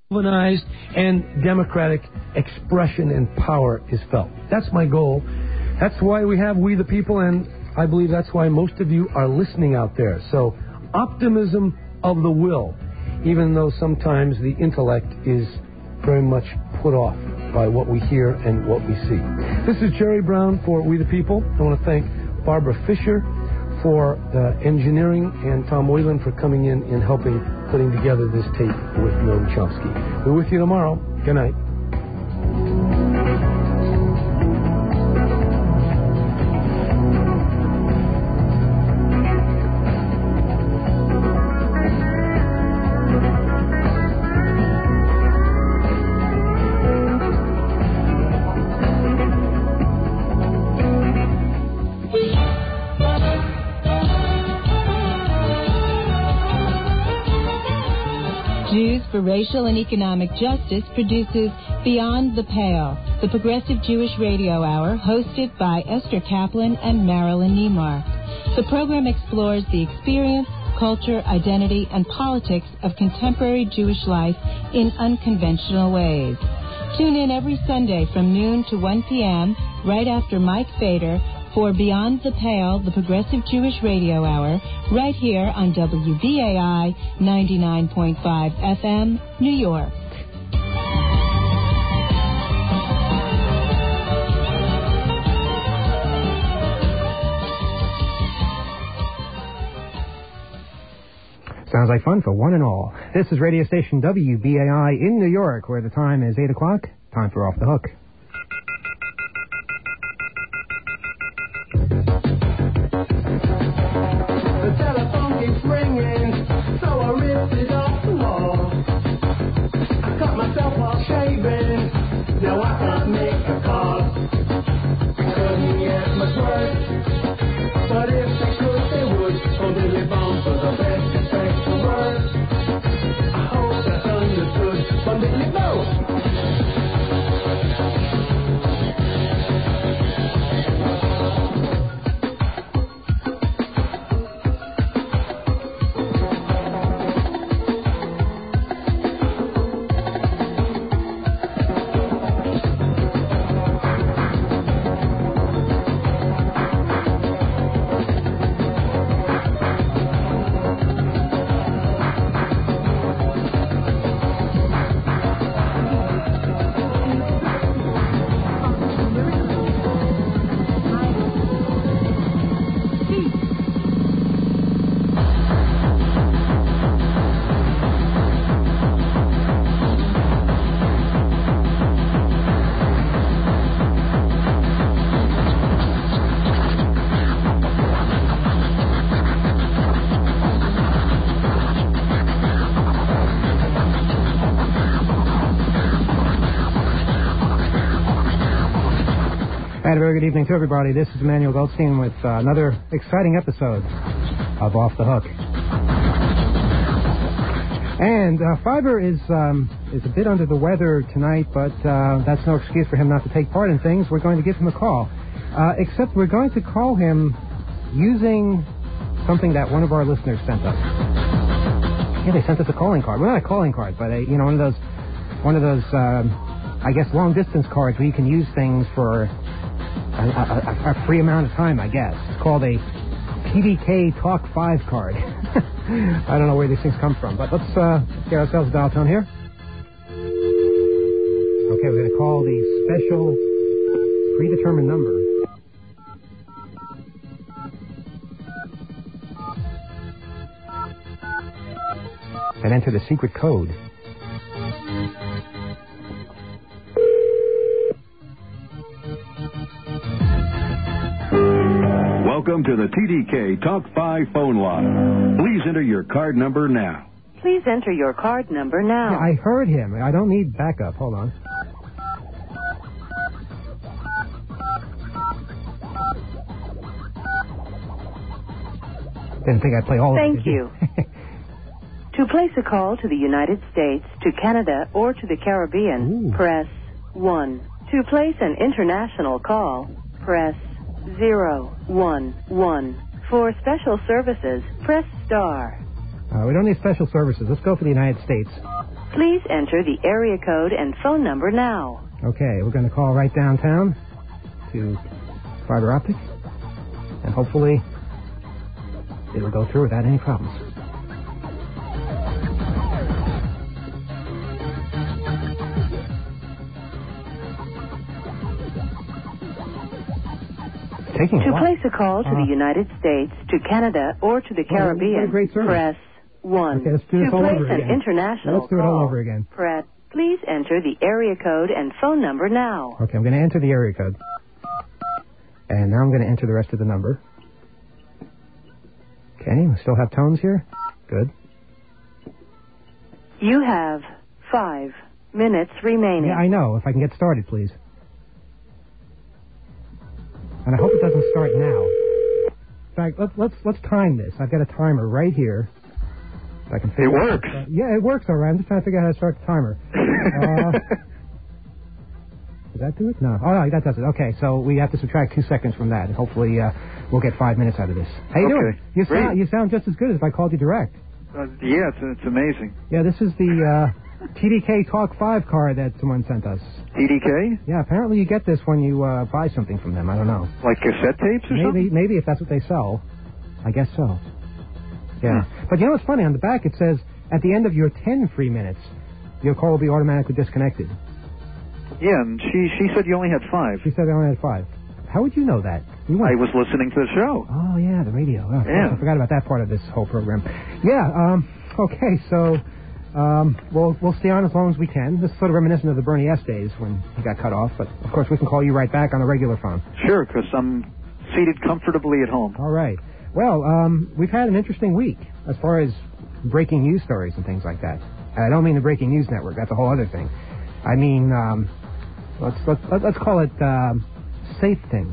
organized and democratic expression and power is felt. That's my goal. That's why we have We the People, and I believe that's why most of you are listening out there. So, optimism of the will, even though sometimes the intellect is very much put off by what we hear and what we see. This is Jerry Brown for We the People. I want to thank Barbara Fisher for engineering and Tom Whalen for coming in and helping putting together this tape with Noam Chomsky. We're with you tomorrow. Good night. Jews for Racial and Economic Justice produces Beyond the Pale, the Progressive Jewish Radio Hour, hosted by Esther Kaplan and Marilyn Niemark. The program explores the experience, culture, identity, and politics of contemporary Jewish life in unconventional ways. Tune in every Sunday from noon to 1 p.m., right after Mike Fader, for Beyond the Pale, the Progressive Jewish Radio Hour, right here on WBAI 99.5 FM, New York. Sounds like fun for one and all. This is radio station WBAI in New York, where the time is 8 o'clock. Time for Off the Hook. And a very good evening to everybody. This is Emmanuel Goldstein with another exciting episode of Off the Hook. And Fiber is a bit under the weather tonight, but that's no excuse for him not to take part in things. We're going to give him a call. Except we're going to call him using something that one of our listeners sent us. Yeah, they sent us a calling card. Well, not a calling card, but one of those I guess long distance cards where you can use things for a free amount of time, I guess. It's called a PDK Talk 5 card. I don't know where these things come from, but let's get ourselves a dial tone here. Okay, we're going to call the special predetermined number. And enter the secret code. Welcome to the TDK Talk 5 phone line. Please enter your card number now. Please enter your card number now. Yeah, I heard him. I don't need backup. Hold on. Didn't think I'd play all of it. Thank you. To place a call to the United States, to Canada, or to the Caribbean, press 1. To place an international call, press 011. For special services, press star. We don't need special services. Let's go for the United States. Please enter the area code and phone number now. Okay, we're going to call right downtown to fiber optic, and hopefully it'll go through without any problems. Taking to place a call to the United States, to Canada, or to the Caribbean, press 1. Okay, let's do this to all place over an again. international Let's do it all over again. press. Please enter the area code and phone number now. Okay, I'm going to enter the area code. And now I'm going to enter the rest of the number. Okay, we still have tones here. Good. You have 5 minutes remaining. Yeah, I know. If I can get started, please. And I hope it doesn't start now. In fact, let's time this. I've got a timer right here. If I can figure it works. Yeah, it works all right. I'm just trying to figure out how to start the timer. Does that do it? No. Oh, no, that does it. Okay, so we have to subtract 2 seconds from that. And hopefully we'll get 5 minutes out of this. How you doing? You sound just as good as if I called you direct. Yeah, it's amazing. Yeah, this is the TDK Talk 5 card that someone sent us. TDK? Yeah, apparently you get this when you buy something from them. I don't know. Like cassette tapes or something? Maybe if that's what they sell. I guess so. Yeah. But you know what's funny? On the back it says, at the end of your 10 free minutes, your call will be automatically disconnected. Yeah, and she said you only had 5. She said I only had 5. How would you know that? I was listening to the show. Oh, yeah, the radio. Oh, yeah. I forgot about that part of this whole program. Yeah, okay, so we'll stay on as long as we can. This is sort of reminiscent of the Bernie S days when he got cut off, but of course we can call you right back on the regular phone. Sure, because I'm seated comfortably at home. All right. Well, we've had an interesting week as far as breaking news stories and things like that. And I don't mean the Breaking News Network. That's a whole other thing. I mean, let's call it safe things.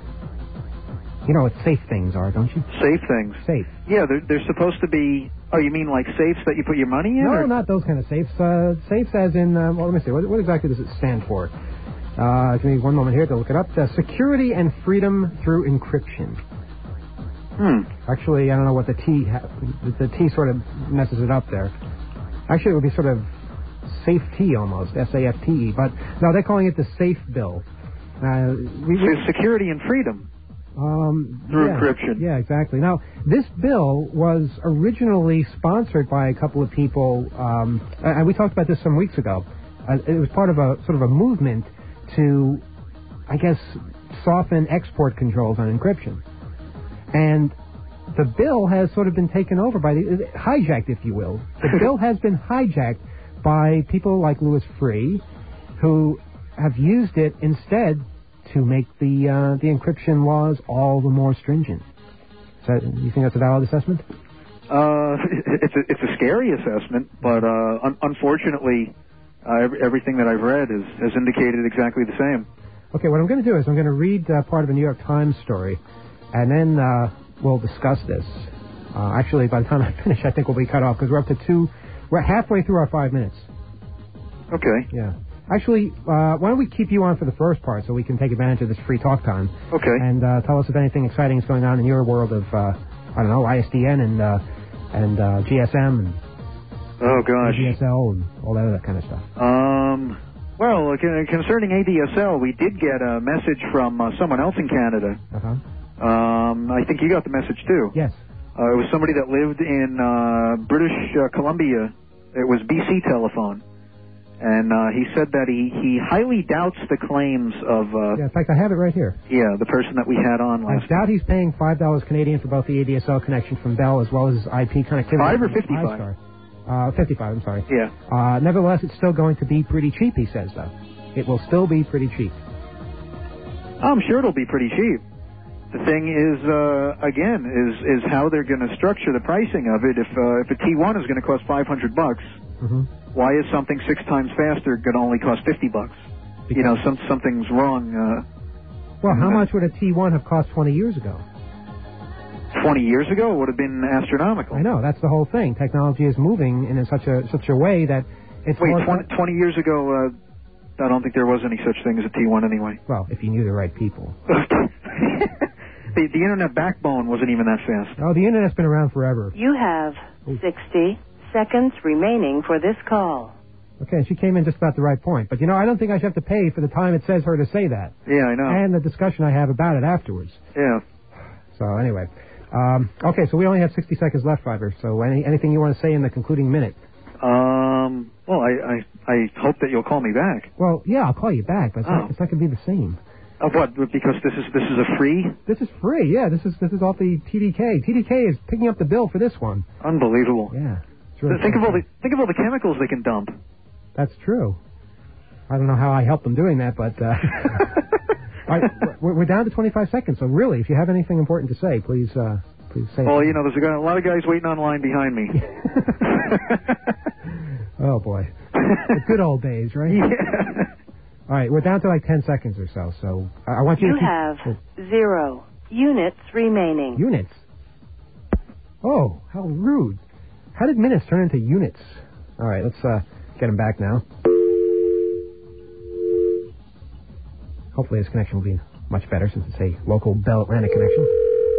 You know what safe things are, don't you? Safe things? Safe. Yeah, they're supposed to be... Oh, you mean like safes that you put your money in? No, or? not those kind of safes. Safes as in... well, let me see. What exactly does it stand for? Give me one moment here to look it up. Security and freedom through encryption. Actually, I don't know what the T sort of messes it up there. Actually, it would be sort of safety almost, SAFTE. But no, they're calling it the Safe Bill. Security and freedom through encryption. Yeah, exactly. Now, this bill was originally sponsored by a couple of people, and we talked about this some weeks ago. It was part of a sort of a movement to, I guess, soften export controls on encryption. And the bill has sort of been taken over by hijacked, if you will. The bill has been hijacked by people like Louis Freeh, who have used it instead to make the encryption laws all the more stringent. So, you think that's a valid assessment? It's a scary assessment, but unfortunately, everything that I've read has indicated exactly the same. Okay, what I'm going to do is I'm going to read part of a New York Times story, and then we'll discuss this. Actually, by the time I finish, I think we'll be cut off because we're halfway through our 5 minutes. Okay. Yeah. Actually, why don't we keep you on for the first part so we can take advantage of this free talk time? Okay. And tell us if anything exciting is going on in your world of, I don't know, ISDN and GSM and ADSL and all that kind of stuff. Well, concerning ADSL, we did get a message from someone else in Canada. I think you got the message too. Yes. It was somebody that lived in British Columbia. It was BC Telephone. And he said that he highly doubts the claims of... yeah, in fact, I have it right here. Yeah, the person that we had on last I doubt he's paying $5 Canadian for both the ADSL connection from Bell as well as IP connectivity. 5 or 55? 55, I'm sorry. Yeah. Nevertheless, it's still going to be pretty cheap, he says, though. It will still be pretty cheap. I'm sure it'll be pretty cheap. The thing is, again, is how they're going to structure the pricing of it. If a T1 is going to cost $500, why is something 6 times faster going to only cost $50? Because, you know, something's wrong. Well, how much would a T1 have cost 20 years ago? 20 years ago, it would have been astronomical. I know, that's the whole thing. Technology is moving in such a way that it's... Wait, 20 years ago, I don't think there was any such thing as a T1 anyway. Well, if you knew the right people. The internet backbone wasn't even that fast. Oh, the internet's been around forever. You have 60 seconds remaining for this call. Okay, and she came in just about the right point. But, I don't think I should have to pay for the time it says her to say that. Yeah, I know. And the discussion I have about it afterwards. Yeah. So, anyway. Okay, so we only have 60 seconds left, Fiver. So anything you want to say in the concluding minute? Well, I hope that you'll call me back. Well, yeah, I'll call you back, but it's not going to be the same. What? Because this is a free? This is free, yeah. This is off the TDK. TDK is picking up the bill for this one. Unbelievable. Yeah. Really think of all the chemicals they can dump. That's true. I don't know how I helped them doing that, but all right, we're down to 25 seconds. So really, if you have anything important to say, please say it. Well, there's a lot of guys waiting on line behind me. Oh boy, the good old days, right? Yeah. All right, we're down to like 10 seconds or so. So I want you to have 0 units remaining. Units? Oh, how rude. How did minutes turn into units? All right, let's get them back now. Hopefully this connection will be much better since it's a local Bell Atlantic connection.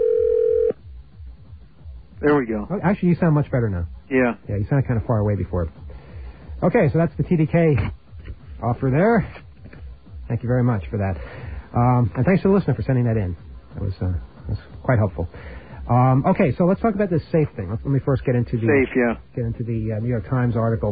There we go. Oh, actually, you sound much better now. Yeah. Yeah, you sounded kind of far away before. Okay, so that's the TDK offer there. Thank you very much for that. And thanks to the listener for sending that in. That was quite helpful. Okay, so let's talk about this SAFE thing. Let me first get into the SAFE, yeah. Get into the New York Times article.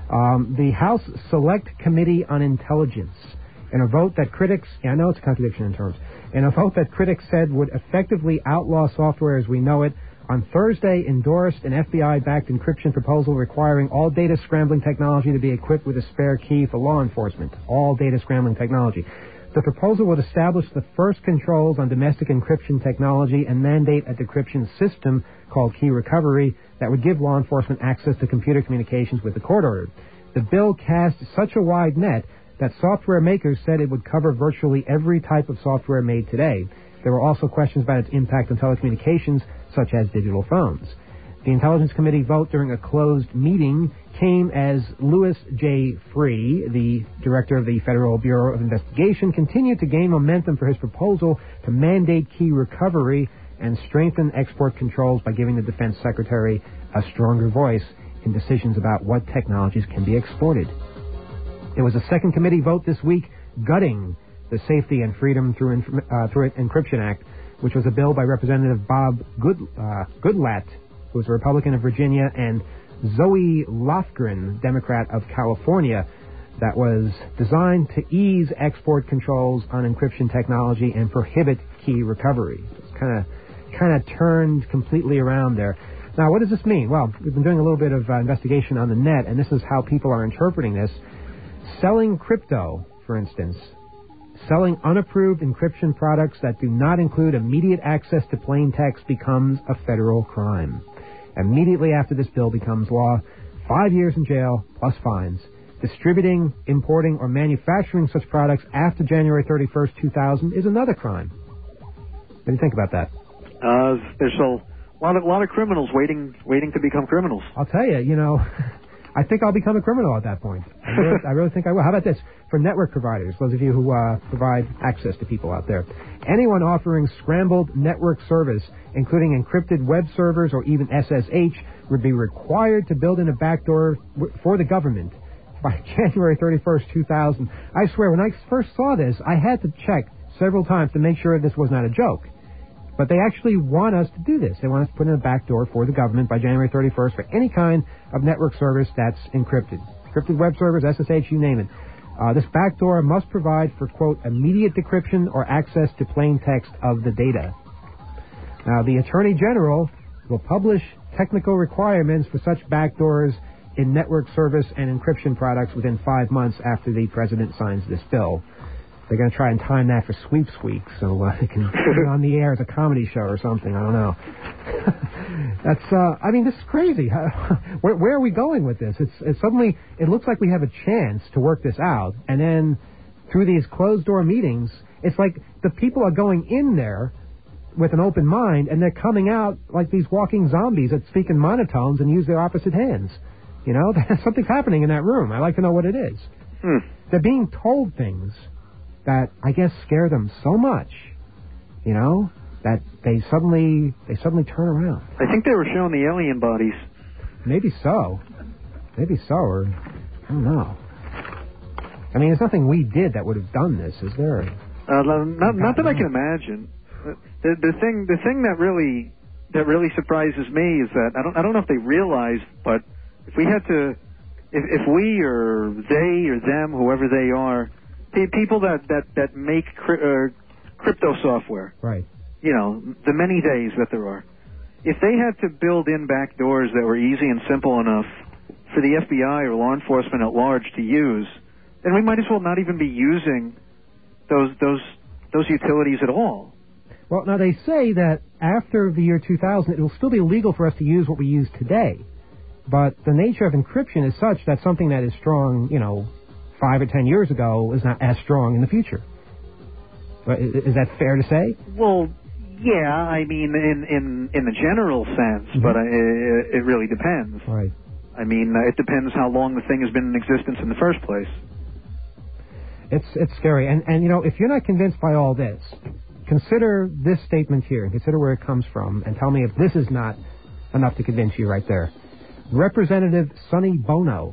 The House Select Committee on Intelligence, in a vote that critics, I know it's a contradiction in terms, in a vote that critics said would effectively outlaw software as we know it, on Thursday endorsed an FBI-backed encryption proposal requiring all data scrambling technology to be equipped with a spare key for law enforcement. All data scrambling technology. The proposal would establish the first controls on domestic encryption technology and mandate a decryption system called key recovery that would give law enforcement access to computer communications with the court order. The bill cast such a wide net that software makers said it would cover virtually every type of software made today. There were also questions about its impact on telecommunications, such as digital phones. The Intelligence Committee vote during a closed meeting came as Louis J. Freeh, the director of the Federal Bureau of Investigation, continued to gain momentum for his proposal to mandate key recovery and strengthen export controls by giving the Defense Secretary a stronger voice in decisions about what technologies can be exported. There was a second committee vote this week gutting the Safety and Freedom Through Encryption Act, which was a bill by Representative Bob Goodlatte, who was a Republican of Virginia, and Zoe Lofgren, Democrat of California, that was designed to ease export controls on encryption technology and prohibit key recovery. It's kind of turned completely around there. Now, what does this mean? Well, we've been doing a little bit of investigation on the net, and this is how people are interpreting this. Selling crypto, for instance, selling unapproved encryption products that do not include immediate access to plain text becomes a federal crime. Immediately after this bill becomes law, 5 years in jail plus fines. Distributing, importing, or manufacturing such products after January 31st, 2000 is another crime. What do you think about that? There's a lot of criminals waiting to become criminals. I'll tell you, I think I'll become a criminal at that point. I really think I will. How about this? For network providers, those of you who provide access to people out there, anyone offering scrambled network service, including encrypted web servers or even SSH, would be required to build in a backdoor for the government by January 31st, 2000. I swear, when I first saw this, I had to check several times to make sure this was not a joke. But they actually want us to do this. They want us to put in a backdoor for the government by January 31st for any kind of network service that's encrypted. Encrypted web servers, SSH, you name it. This backdoor must provide for, quote, immediate decryption or access to plain text of the data. Now, the Attorney General will publish technical requirements for such backdoors in network service and encryption products within 5 months after the President signs this bill. They're going to try and time that for Sweeps Week so they can put it on the air as a comedy show or something. I don't know. This is crazy. Where are we going with this? It's suddenly, it looks like we have a chance to work this out. And then through these closed-door meetings, it's like the people are going in there with an open mind, and they're coming out like these walking zombies that speak in monotones and use their opposite hands. Something's happening in that room. I'd like to know what it is. They're being told things that I guess scare them so much, that they suddenly turn around. I think they were showing the alien bodies. Maybe so, or I don't know. I mean, there's nothing we did that would have done this, is there? Not that I can imagine. The thing that really surprises me is that I don't know if they realize, but if we had to, if we or they or them, whoever they are, people that make crypto software, right? You know, the many days that there are. If they had to build in back doors that were easy and simple enough for the FBI or law enforcement at large to use, then we might as well not even be using those utilities at all. Well, now they say that after the year 2000, it will still be illegal for us to use what we use today. But the nature of encryption is such that something that is strong, 5 or 10 years ago is not as strong in the future. Is that fair to say? Well, yeah, I mean, in the general sense, but it really depends. Right. I mean, it depends how long the thing has been in existence in the first place. It's scary. And if you're not convinced by all this, consider this statement here, and consider where it comes from, and tell me if this is not enough to convince you right there. Representative Sonny Bono.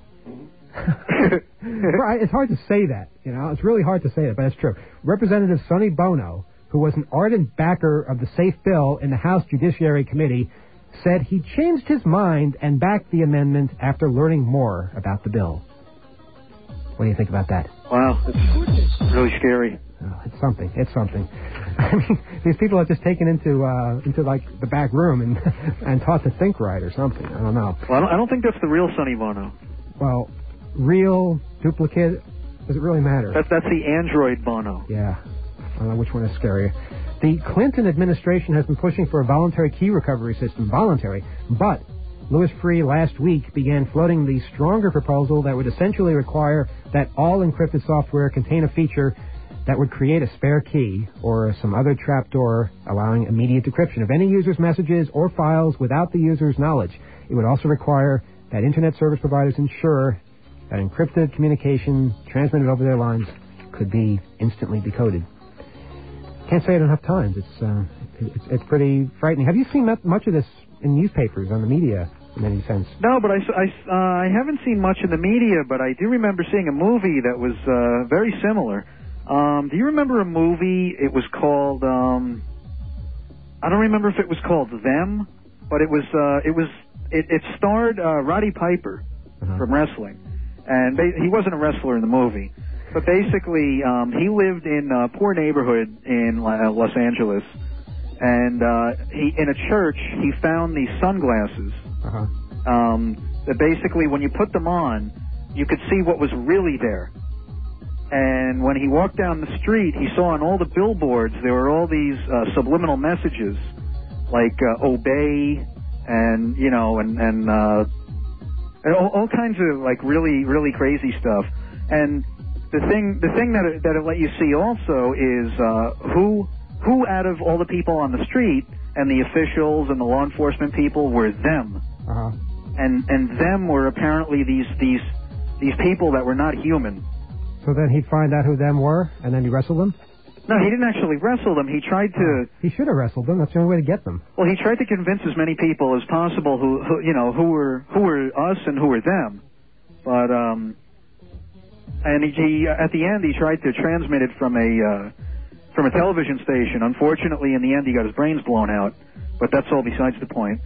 It's hard to say that, It's really hard to say it, but it's true. Representative Sonny Bono, who was an ardent backer of the SAFE bill in the House Judiciary Committee, said he changed his mind and backed the amendment after learning more about the bill. What do you think about that? Wow, it's really scary. Oh, it's something. I mean, these people are just taken into like the back room and taught to think right or something. I don't know. Well, I don't think that's the real Sonny Bono. Well, real, duplicate, does it really matter? That's the android Bono. Yeah. I don't know which one is scarier. The Clinton administration has been pushing for a voluntary key recovery system. Voluntary. But Louis Freeh last week began floating the stronger proposal that would essentially require that all encrypted software contain a feature that would create a spare key or some other trapdoor allowing immediate decryption of any user's messages or files without the user's knowledge. It would also require that Internet service providers ensure that encrypted communication transmitted over their lines could be instantly decoded. Can't say it enough times. It's pretty frightening. Have you seen much of this in newspapers, on the media, in any sense? No, but I haven't seen much in the media, but I do remember seeing a movie that was very similar. Do you remember a movie? It was called, I don't remember if it was called Them, but it starred Roddy Piper from wrestling. And he wasn't a wrestler in the movie. But basically, he lived in a poor neighborhood in Los Angeles. And in a church, he found these sunglasses that basically, when you put them on, you could see what was really there. And when he walked down the street, he saw on all the billboards, there were all these subliminal messages, like obey, and, and all kinds of, like, really, really crazy stuff. And the thing that it let you see also is who out of all the people on the street and the officials and the law enforcement people were them. And them were apparently these people that were not human. So then he'd find out who them were, and then he wrestled them? No, he didn't actually wrestle them. He tried to... He should have wrestled them. That's the only way to get them. Well, he tried to convince as many people as possible who were us and who were them. But, and he at the end, he tried to transmit it from a television station. Unfortunately, in the end, he got his brains blown out. But that's all besides the point.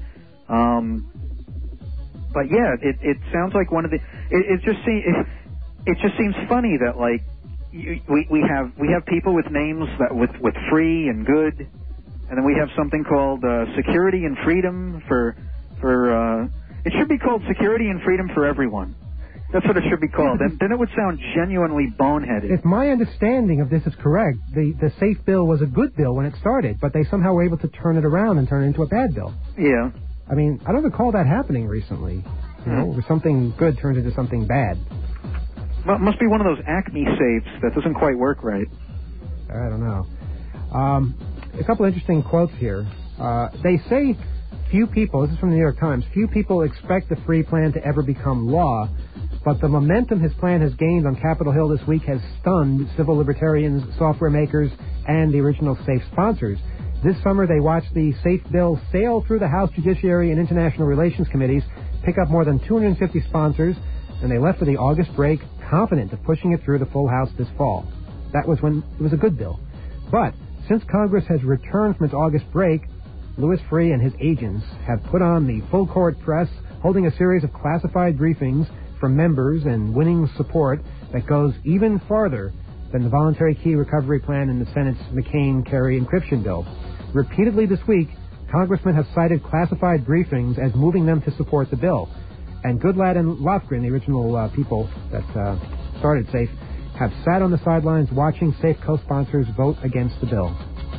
But yeah, it sounds like one of the... It just seems funny that, like, we have people with names that with free and good, and then we have something called security and freedom for it should be called security and freedom for everyone. That's what it should be called. And then it would sound genuinely boneheaded. If my understanding of this is correct, the SAFE bill was a good bill when it started, but they somehow were able to turn it around and turn it into a bad bill. Yeah. I mean, I don't recall that happening recently. Where something good turns into something bad. Must be one of those Acme safes that doesn't quite work right. I don't know. A couple interesting quotes here. They say few people, this is from the New York Times, few people expect the free plan to ever become law, but the momentum his plan has gained on Capitol Hill this week has stunned civil libertarians, software makers, and the original SAFE sponsors. This summer, they watched the SAFE bill sail through the House Judiciary and International Relations Committees, pick up more than 250 sponsors, and they left for the August break confident of pushing it through the full House this fall. That was when it was a good bill. But since Congress has returned from its August break, Louis Freeh and his agents have put on the full-court press, holding a series of classified briefings from members and winning support that goes even farther than the voluntary key recovery plan in the Senate's McCain-Kerry encryption bill. Repeatedly this week, congressmen have cited classified briefings as moving them to support the bill. And Goodlatte and Lofgren, the original people that started SAFE, have sat on the sidelines watching SAFE co-sponsors vote against the bill.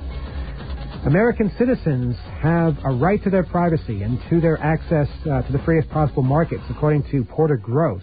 American citizens have a right to their privacy and to their access to the freest possible markets, according to Porter Gross,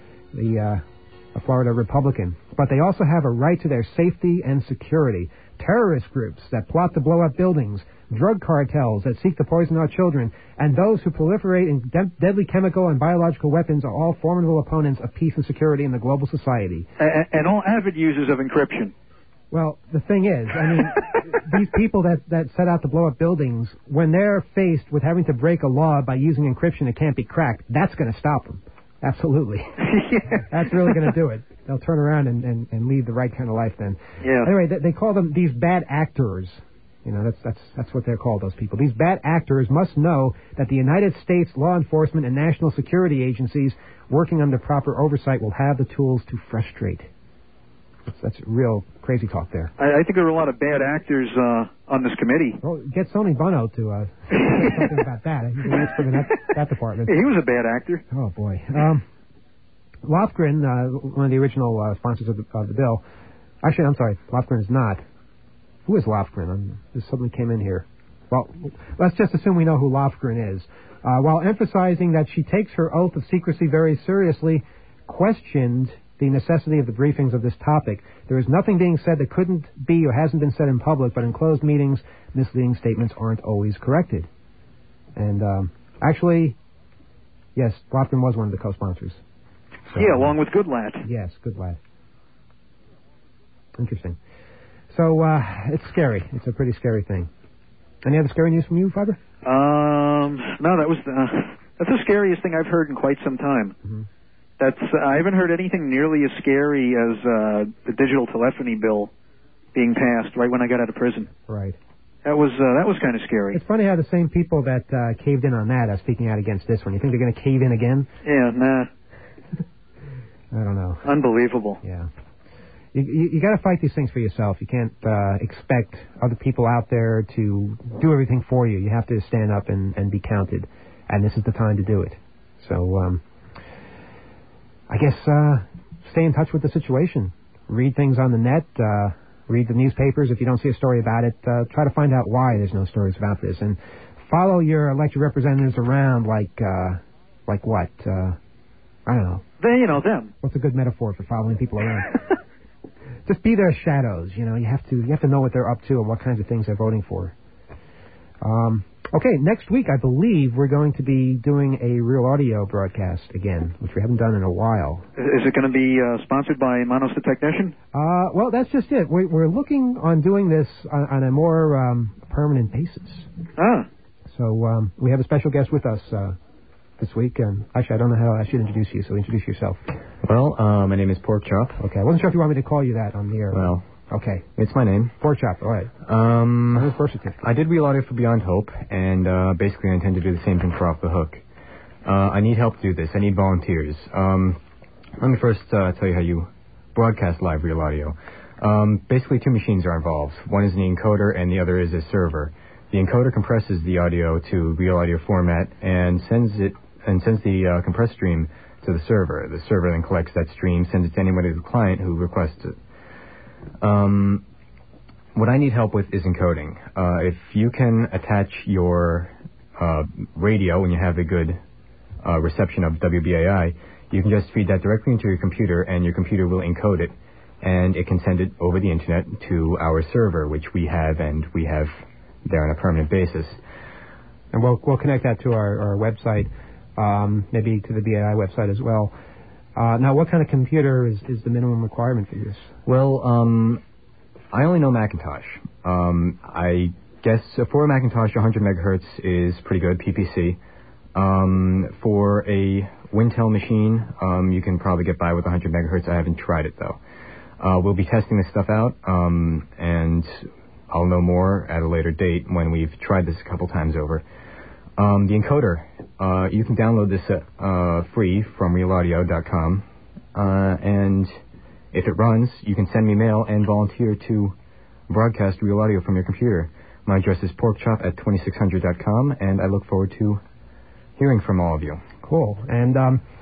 a Florida Republican. But they also have a right to their safety and security. Terrorist groups that plot to blow up buildings, drug cartels that seek to poison our children, and those who proliferate in deadly chemical and biological weapons are all formidable opponents of peace and security in the global society. And all avid users of encryption. Well, the thing is, I mean, these people that set out to blow up buildings, when they're faced with having to break a law by using encryption that can't be cracked, that's going to stop them. Absolutely. That's really going to do it. They'll turn around and lead the right kind of life then. Yeah. Anyway, they call them these bad actors. You know, that's what they're called, those people. These bad actors must know that the United States law enforcement and national security agencies working under proper oversight will have the tools to frustrate. That's real crazy talk there. I think there were a lot of bad actors on this committee. Well, get Sonny Bono to say something about that. He's an expert in that department. Yeah, he was a bad actor. Oh, boy. Lofgren, one of the original sponsors of the bill. Actually, I'm sorry, Lofgren is not. Who is Lofgren? This suddenly came in here. Well, let's just assume we know who Lofgren is. While emphasizing that she takes her oath of secrecy very seriously, questioned the necessity of the briefings of this topic. There is nothing being said that couldn't be or hasn't been said in public, but in closed meetings, misleading statements aren't always corrected. And actually, yes, Lofgren was one of the co-sponsors. So, yeah, along with Goodlatte. Yes, Goodlatte. Interesting. So it's scary. It's a pretty scary thing. Any other scary news from you, Fiber? No, that's the scariest thing I've heard in quite some time. Mm-hmm. I haven't heard anything nearly as scary as the digital telephony bill being passed right when I got out of prison. Right. That was kind of scary. It's funny how the same people that caved in on that are speaking out against this one. You think they're going to cave in again? Yeah, nah. I don't know. Unbelievable. Yeah. You got to fight these things for yourself. You can't expect other people out there to do everything for you. You have to stand up and be counted. And this is the time to do it. So, I guess stay in touch with the situation. Read things on the net. Read the newspapers. If you don't see a story about it, try to find out why there's no stories about this. And follow your elected representatives around like what? I don't know. Them. What's a good metaphor for following people around? Just be their shadows. You know, you have to know what they're up to and what kinds of things they're voting for. Okay, next week, I believe, we're going to be doing a real audio broadcast again, which we haven't done in a while. Is it going to be sponsored by Manos the Technician? Well, that's just it. We're looking on doing this on a more permanent basis. Ah. So we have a special guest with us this week. Actually, I don't know how I should introduce you, so introduce yourself. Well, my name is Pork Chop. Okay, I wasn't sure if you want me to call you that on the air. Well... Okay. It's my name. Pork Chop, all right. I did Real Audio for Beyond Hope, and basically I intend to do the same thing for Off the Hook. I need help to do this. I need volunteers. Let me first tell you how you broadcast live Real Audio. Basically, two machines are involved. One is an encoder, and the other is a server. The encoder compresses the audio to Real Audio format and sends the compressed stream to the server. The server then collects that stream, sends it to anybody to the client who requests it. What I need help with is encoding. If you can attach your radio when you have a good reception of WBAI, you can just feed that directly into your computer, and your computer will encode it, and it can send it over the internet to our server, which we have there on a permanent basis. And we'll connect that to our website, maybe to the BAI website as well. Now, what kind of computer is the minimum requirement for this? Well, I only know Macintosh. I guess for a Macintosh, 100 megahertz is pretty good, PPC. For a Wintel machine. You can probably get by with 100 megahertz. I haven't tried it, though. We'll be testing this stuff out, and I'll know more at a later date when we've tried this a couple times over. The encoder, you can download this free from realaudio.com, and if it runs, you can send me mail and volunteer to broadcast Real Audio from your computer. My address is porkchop@2600.com, and I look forward to hearing from all of you. Cool. And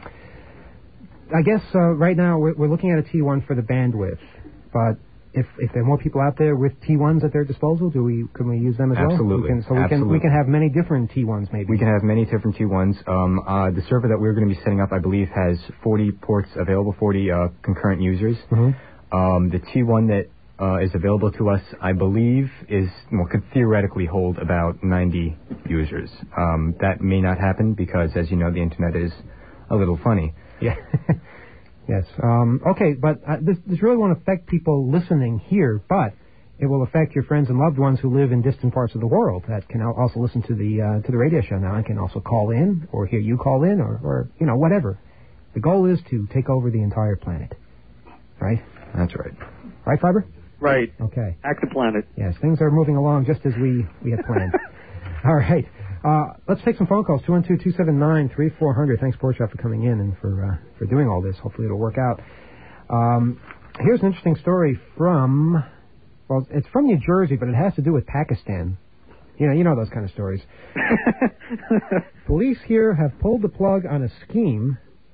I guess right now we're looking at a T1 for the bandwidth, but if there are more people out there with T1s at their disposal, can we use them as well? Absolutely. We can have many different T1s maybe. We can have many different T1s. The server that we're going to be setting up, I believe, has 40 ports available, 40 concurrent users. Mm-hmm. The T1 that is available to us, I believe, could theoretically hold about 90 users. That may not happen because, as you know, the internet is a little funny. Yeah. Yes. Okay, but this really won't affect people listening here, but it will affect your friends and loved ones who live in distant parts of the world that can also listen to the radio show now and can also call in or hear you call in or whatever. The goal is to take over the entire planet. Right? That's right. Right, Fiber? Right. Okay. Hack the planet. Yes, things are moving along just as we had planned. All right. Let's take some phone calls. 212-279-3400. Thanks, Porkchop, for coming in and for doing all this. Hopefully it'll work out. Here's an interesting story it's from New Jersey, but it has to do with Pakistan. You know those kind of stories. Police here have pulled the plug on a scheme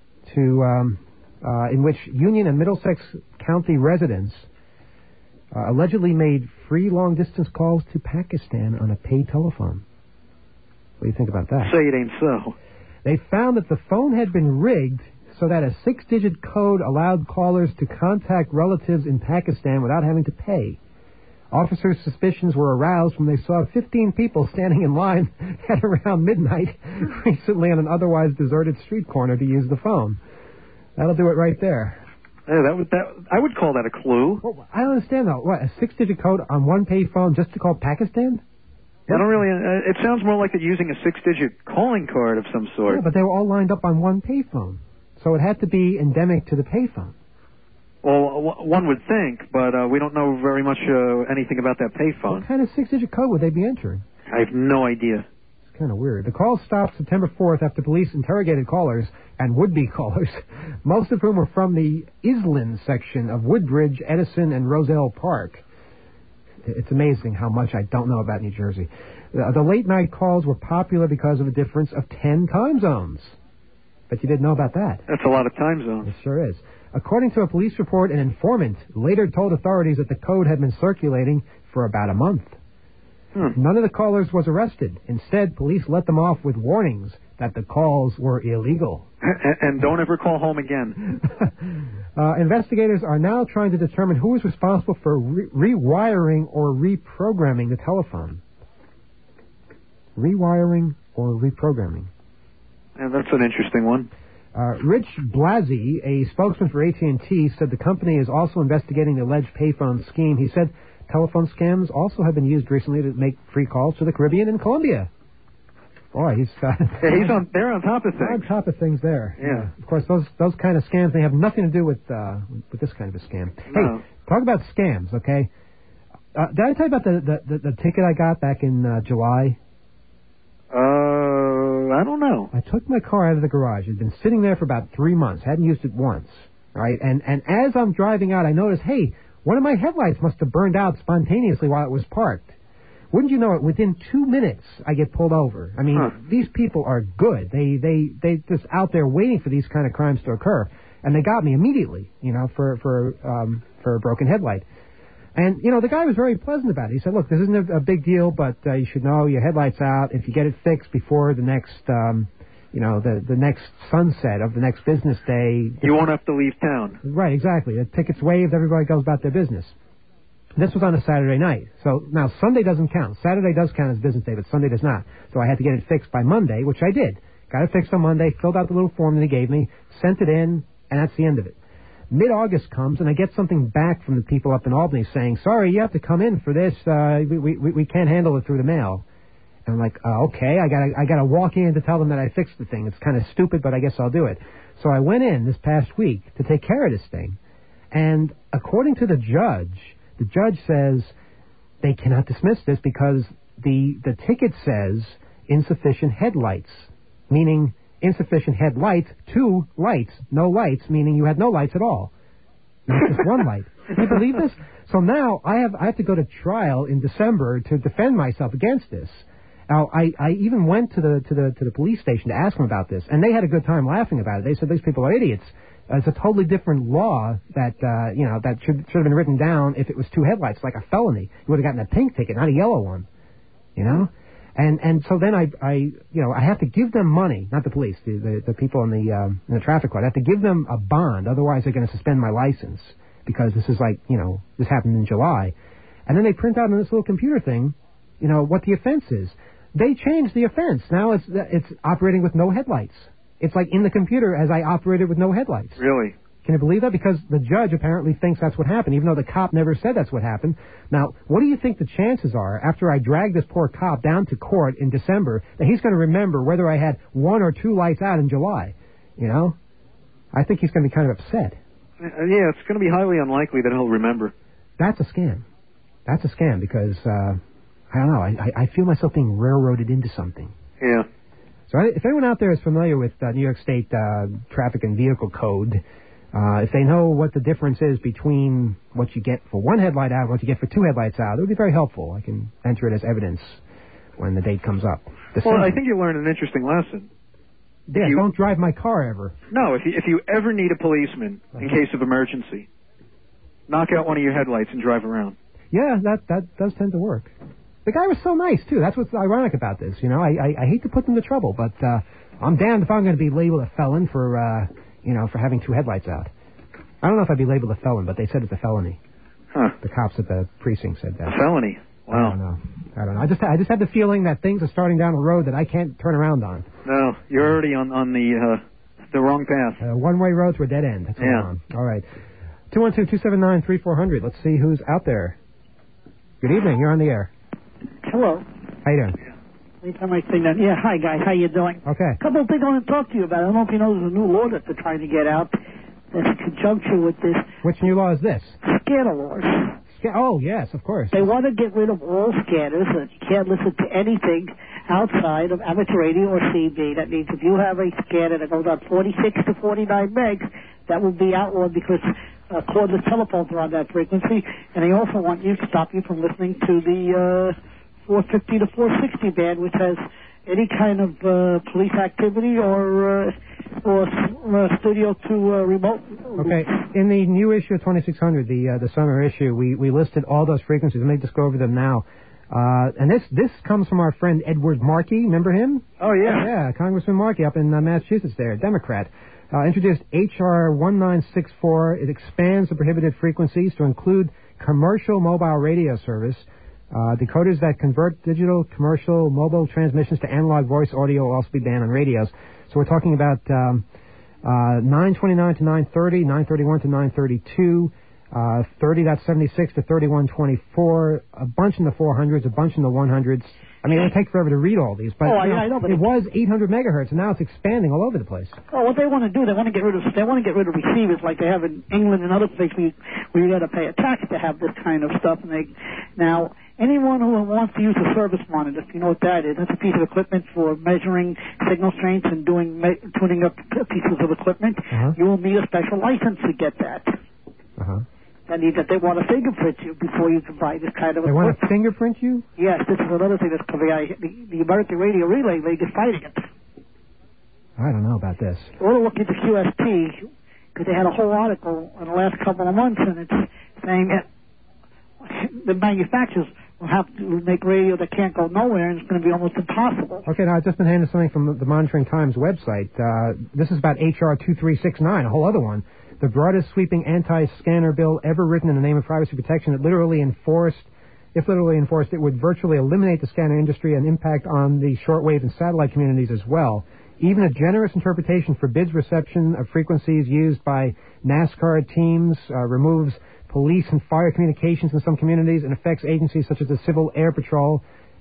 in which Union and Middlesex County residents allegedly made free long-distance calls to Pakistan on a paid telephone. What do you think about that? Say it ain't so. They found that the phone had been rigged so that a 6-digit code allowed callers to contact relatives in Pakistan without having to pay. Officers' suspicions were aroused when they saw 15 people standing in line at around midnight recently on an otherwise deserted street corner to use the phone. That'll do it right there. Yeah, I would call that a clue. Well, I don't understand, though. What, a 6-digit code on one pay phone just to call Pakistan? I don't really... it sounds more like they're using a 6-digit calling card of some sort. Yeah, but they were all lined up on one payphone. So it had to be endemic to the payphone. Well, one would think, but we don't know very much anything about that payphone. What kind of 6-digit code would they be entering? I have no idea. It's kind of weird. The call stopped September 4th after police interrogated callers and would-be callers, most of whom were from the Island section of Woodbridge, Edison, and Roselle Park. It's amazing how much I don't know about New Jersey. The late-night calls were popular because of a difference of 10 time zones. But you didn't know about that. That's a lot of time zones. It sure is. According to a police report, an informant later told authorities that the code had been circulating for about a month. None of the callers was arrested. Instead, police let them off with warnings that the calls were illegal. And don't ever call home again. Investigators are now trying to determine who is responsible for rewiring or reprogramming the telephone. Rewiring or reprogramming. And that's an interesting one. Rich Blasey, a spokesman for AT&T, said the company is also investigating the alleged payphone scheme. He said telephone scams also have been used recently to make free calls to the Caribbean and Colombia. Boy, they're on top of things. On top of things there. Yeah. Of course, those kind of scams, they have nothing to do with this kind of a scam. No. Hey, talk about scams, okay? Did I tell you about the ticket I got back in July? I don't know. I took my car out of the garage. It had been sitting there for about 3 months. Hadn't used it once, right? And as I'm driving out, I noticed, hey, one of my headlights must have burned out spontaneously while it was parked. Wouldn't you know it, within 2 minutes, I get pulled over. I mean, these people are good. They just out there waiting for these kind of crimes to occur. And they got me immediately, for a broken headlight. And, the guy was very pleasant about it. He said, look, this isn't a big deal, but you should know your headlight's out. If you get it fixed before the next, the next sunset of the next business day. You won't have to leave town. Right, exactly. The ticket's waived. Everybody goes about their business. This was on a Saturday night. So now Sunday doesn't count. Saturday does count as business day, but Sunday does not. So I had to get it fixed by Monday, which I did. Got it fixed on Monday, filled out the little form that he gave me, sent it in, and that's the end of it. Mid-August comes, and I get something back from the people up in Albany saying, sorry, you have to come in for this. We can't handle it through the mail. And I'm like, okay, I gotta walk in to tell them that I fixed the thing. It's kind of stupid, but I guess I'll do it. So I went in this past week to take care of this thing. And according to the judge says they cannot dismiss this because the ticket says insufficient headlights, meaning insufficient headlights, 2 lights, no lights, meaning you had no lights at all. Not just 1 light. Can you believe this? So now I have to go to trial in December to defend myself against this. Now I even went to the police station to ask them about this, and they had a good time laughing about it. They said these people are idiots. It's a totally different law that that should have been written down if it was 2 headlights, like a felony. You would have gotten a pink ticket, not a yellow one. You know. And so then I have to give them money, not the police, the people in the traffic court. I have to give them a bond, otherwise they're going to suspend my license because this is this happened in July. And then they print out on this little computer thing, what the offense is. They changed the offense. Now it's operating with no headlights. It's like in the computer as I operated with no headlights. Really? Can you believe that? Because the judge apparently thinks that's what happened, even though the cop never said that's what happened. Now, what do you think the chances are, after I drag this poor cop down to court in December, that he's going to remember whether I had 1 or 2 lights out in July? I think he's going to be kind of upset. Yeah, it's going to be highly unlikely that he'll remember. That's a scam. That's a scam because, I don't know, I feel myself being railroaded into something. Yeah. So if anyone out there is familiar with New York State traffic and vehicle code, if they know what the difference is between what you get for 1 headlight out and what you get for 2 headlights out, it would be very helpful. I can enter it as evidence when the date comes up. Well, I think you learned an interesting lesson. Yeah, don't drive my car ever. No, if you ever need a policeman in case of emergency, knock out one of your headlights and drive around. Yeah, that does tend to work. The guy was so nice, too. That's what's ironic about this. I hate to put them to trouble, but I'm damned if I'm going to be labeled a felon for having 2 headlights out. I don't know if I'd be labeled a felon, but they said it's a felony. Huh. The cops at the precinct said that. A felony? Wow. I don't know. I just have the feeling that things are starting down a road that I can't turn around on. No, you're already on the wrong path. One-way road to a dead end. That's what I'm on. All right. 212-279-3400. Let's see who's out there. Good evening. You're on the air. Hello. How you doing? Anytime I say that, hi guys, how you doing? Okay. A couple of things I want to talk to you about. I don't know if you know there's a new law that they're trying to get out that's in conjunction with this. Which new law is this? Scanner laws. Oh, yes, of course. They want to get rid of all scanners, and you can't listen to anything outside of amateur radio or CB. That means if you have a scanner that goes on 46 to 49 megs, that will be outlawed because cordless telephones are on that frequency, and they also want you to stop you from listening to the 450 to 460 band, which has any kind of police activity or studio to remote. Okay, in the new issue of 2600, the summer issue, we listed all those frequencies. Let me just go over them now. And this comes from our friend Edward Markey. Remember him? Oh, yeah. Yeah, Congressman Markey up in Massachusetts there, Democrat. Introduced H.R. 1964. It expands the prohibited frequencies to include commercial mobile radio service. Decoders that convert digital commercial mobile transmissions to analog voice audio will also be banned on radios. So we're talking about 929 to 930, 931 to 932, 30.76 to 3124, a bunch in the 400s, a bunch in the 100s. I mean, it would take forever to read all these, but, I know, but it was 800 megahertz, and now it's expanding all over the place. Oh, what they want to do, they want to get rid of receivers like they have in England and other places where you got to pay a tax to have this kind of stuff. And now anyone who wants to use a service monitor, if you know what that is, that's a piece of equipment for measuring signal strengths and tuning up pieces of equipment. You will need a special license to get that. That means that they want to fingerprint you before you can buy this kind of equipment. They want to fingerprint you? Yes, this is another thing that's coming out. The American Radio Relay League is fighting it. I don't know about this. We'll look into QST because they had a whole article in the last couple of months, and it's saying that the manufacturers will have to make radio that can't go nowhere, and it's going to be almost impossible. Okay, now I've just been handed something from the Monitoring Times website. This is about H.R. 2369, a whole other one. The broadest sweeping anti-scanner bill ever written in the name of privacy protection. If literally enforced, it would virtually eliminate the scanner industry and impact on the shortwave and satellite communities as well. Even a generous interpretation forbids reception of frequencies used by NASCAR teams, removes police and fire communications in some communities, and affects agencies such as the Civil Air Patrol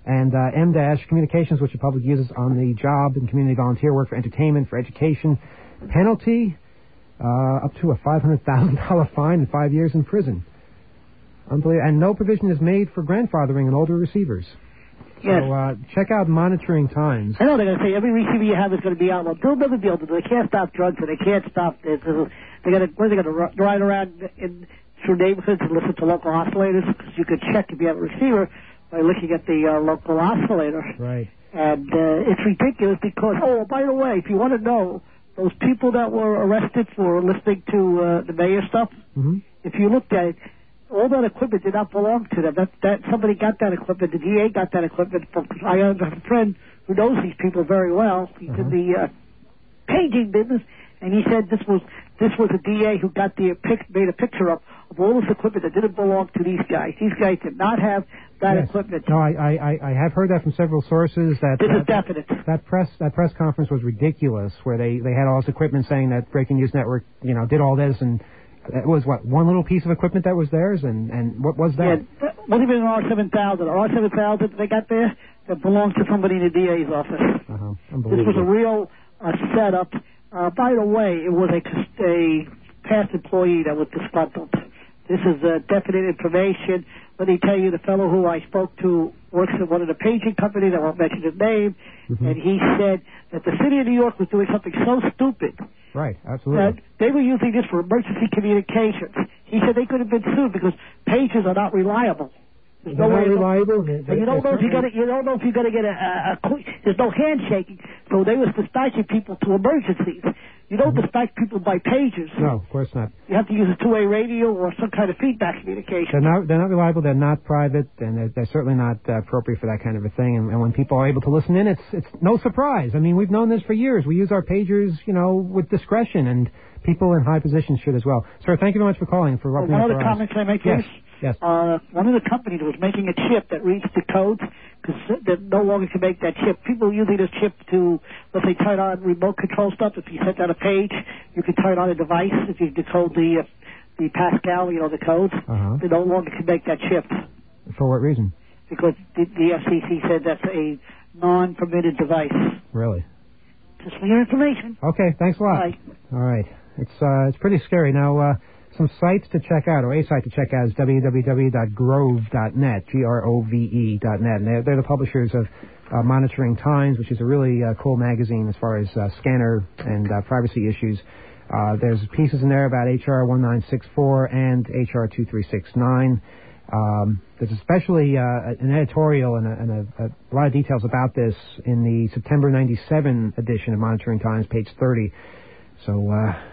And M- communications, which the public uses on the job and community volunteer work for entertainment, for education. Penalty, up to a $500,000 fine and 5 years in prison. Unbelievable. And no provision is made for grandfathering in older receivers. Yes. So check out Monitoring Times. I know they're going to say every receiver you have is going to be outlawed. They'll never be able to do it. They can't stop drugs and they can't stop this. They're going to ride around through neighborhoods and listen to local oscillators, because you can check if you have a receiver by looking at the local oscillator. Right. And it's ridiculous because, by the way, if you want to know, those people that were arrested for listening to the mayor stuff, if you looked at it, all that equipment did not belong to them. That somebody got that equipment. The DA got that equipment. I have a friend who knows these people very well. He's in the paging business, and he said this was a DA who got made a picture up of all this equipment that didn't belong to these guys. These guys did not have that equipment. No, I have heard that from several sources. This is definite. That press conference was ridiculous, where they had all this equipment saying that Breaking News Network, did all this, and it was one little piece of equipment that was theirs, and what was that? Yeah, what even an R7000? An R7000 they got there that belongs to somebody in the DA's office. This was a real setup. By the way, it was a past employee that was disgruntled. This is definite information. Let me tell you, the fellow who I spoke to works at one of the paging companies. I won't mention his name. And he said that the city of New York was doing something so stupid. Right, absolutely. They were using this for emergency communications. He said they could have been sued because pages are not reliable. There's no way reliable. And you don't know if you're going to get there's no handshaking. So they was dispatching people to emergencies. You don't dispatch people by pages. No, of course not. You have to use a two-way radio or some kind of feedback communication. They're not reliable. They're not private, and they're certainly not appropriate for that kind of a thing. And when people are able to listen in, it's no surprise. I mean, we've known this for years. We use our pagers, with discretion, and people in high positions should as well. Sir, thank you very much for calling. One other comment can I make, please? Yes. One of the companies was making a chip that reads the codes, because they no longer can make that chip. People using this chip to, let's say, turn on remote control stuff. If you set down a page, you can turn on a device. If you decode the Pascal, the codes, they no longer can make that chip. For what reason? Because the FCC said that's a non-permitted device. Really? Just for your information. Okay, thanks a lot. Bye. All right. It's pretty scary. Now, some sites to check out, or a site to check out, is www.grove.net, grove.net. And they're the publishers of Monitoring Times, which is a really cool magazine as far as scanner and privacy issues. There's pieces in there about HR 1964 and HR 2369. There's especially an editorial and a lot of details about this in the September 97 edition of Monitoring Times, page 30. So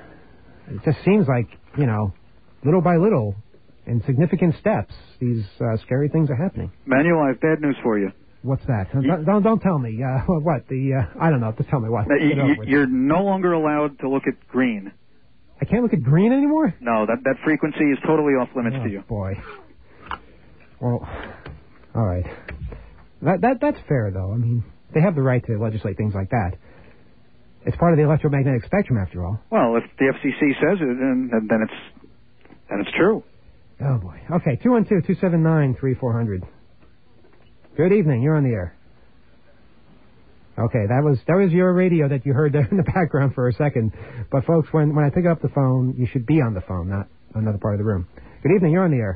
it just seems like, little by little, in significant steps, these scary things are happening. Manuel, I have bad news for you. What's that? Don't tell me. What? I don't know. Just tell me what. You're no longer allowed to look at green. I can't look at green anymore? No, that frequency is totally off limits to you. Boy. Well, all right. That's fair, though. I mean, they have the right to legislate things like that. It's part of the electromagnetic spectrum, after all. Well, if the FCC says it, then it's true. Oh, boy. Okay, 212-279-3400. Good evening. You're on the air. Okay, that was your radio that you heard there in the background for a second. But, folks, when I pick up the phone, you should be on the phone, not another part of the room. Good evening. You're on the air.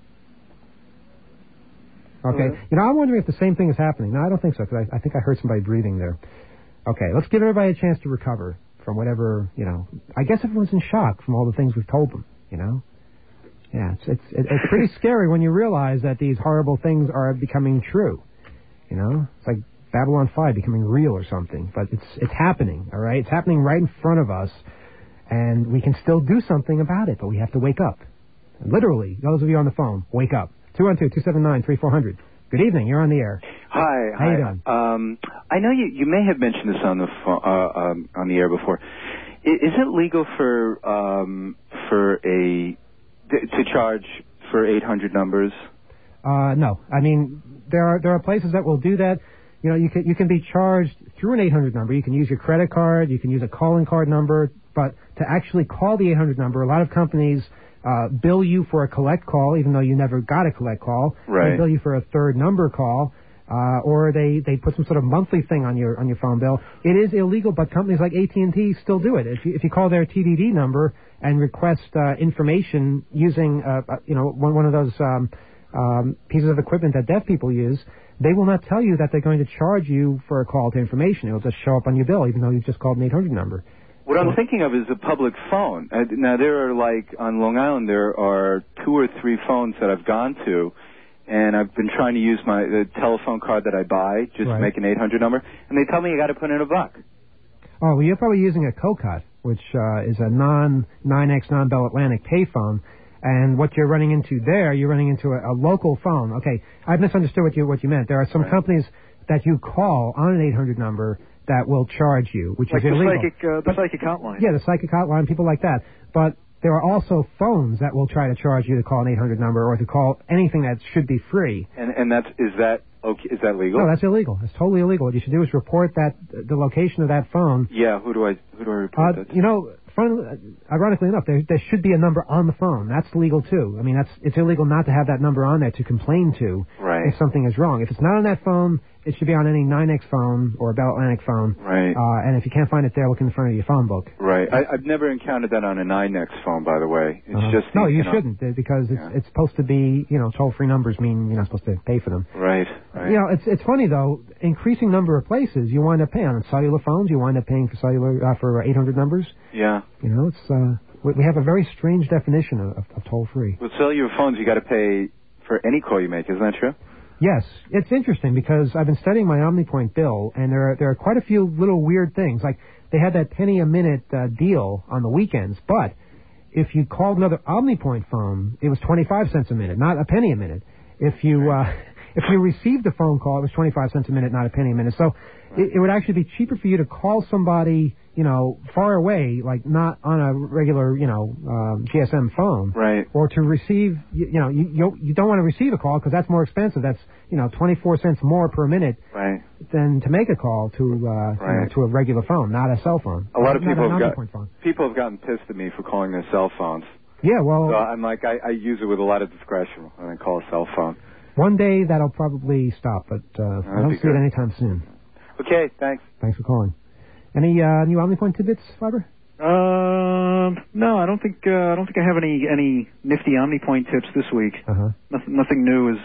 Okay. I'm wondering if the same thing is happening. No, I don't think so, because I think I heard somebody breathing there. Okay, let's give everybody a chance to recover from whatever, I guess everyone's in shock from all the things we've told them, Yeah, it's pretty scary when you realize that these horrible things are becoming true, It's like Babylon 5 becoming real or something, but it's happening, all right? It's happening right in front of us, and we can still do something about it, but we have to wake up. Literally, those of you on the phone, wake up. 212-279-3400. Good evening. You're on the air. Hi. How you doing? I know you may have mentioned this on the on the air before. Is it legal to charge for 800 numbers? No. I mean, there are places that will do that. You can be charged through an 800 number. You can use your credit card. You can use a calling card number. But to actually call the 800 number, a lot of companies bill you for a collect call, even though you never got a collect call. Right. They bill you for a third number call. or they put some sort of monthly thing on your phone bill. It is illegal, but companies like AT&T still do it. If you call their TDD number and request information using one of those pieces of equipment that deaf people use, they will not tell you that they're going to charge you for a call to information. It'll just show up on your bill, even though you've just called an 800 number. What I'm thinking of is a public phone. Now, there are, like, on Long Island, there are 2 or 3 phones that I've gone to, and I've been trying to use the telephone card that I buy just to make an 800 number, and they tell me you got to put in $1. Oh, well, you're probably using a CoCut, which is a non-9X, non-Bell Atlantic payphone. And what you're running into there, you're running into a local phone. Okay, I misunderstood what you meant. There are some companies that you call on an 800 number that will charge you, which is illegal. The psychic hotline. Yeah, the psychic hotline, people like that. But there are also phones that will try to charge you to call an 800 number or to call anything that should be free. And is that legal? No, that's illegal. It's totally illegal. What you should do is report the location of that phone. Yeah, who do I report that to? Ironically enough, there should be a number on the phone. That's legal too. I mean, it's illegal not to have that number on there to complain to if something is wrong. If it's not on that phone, it should be on any 9X phone or a Bell Atlantic phone. Right. And if you can't find it there, look in the front of your phone book. Right. I've never encountered that on a 9X phone, by the way. It's just no, you shouldn't, because it's supposed to be, toll-free numbers mean you're not supposed to pay for them. Right. It's funny though. Increasing number of places, you wind up paying on cellular phones. You wind up paying for cellular for 800 numbers. Yeah. It's we have a very strange definition of toll-free. With cellular phones, you got to pay for any call you make. Isn't that true? Yes, it's interesting because I've been studying my OmniPoint bill, and there are quite a few little weird things. Like they had that penny a minute deal on the weekends, but if you called another OmniPoint phone, it was 25 cents a minute, not a penny a minute. If you received a phone call, it was 25 cents a minute, not a penny a minute. So it would actually be cheaper for you to call somebody, far away, like not on a regular, GSM phone. Right. Or to receive, you don't want to receive a call because that's more expensive. That's, 24 cents more per minute. Right. Than to make a call to to a regular phone, not a cell phone. A lot of people have gotten pissed at me for calling their cell phones. Yeah, well. So I'm like, I use it with a lot of discretion when I call a cell phone. One day that'll probably stop, but I don't see it anytime soon. Okay, thanks. Thanks for calling. Any new OmniPoint tidbits, Fiber? No, I don't think I have any nifty OmniPoint tips this week. Nothing new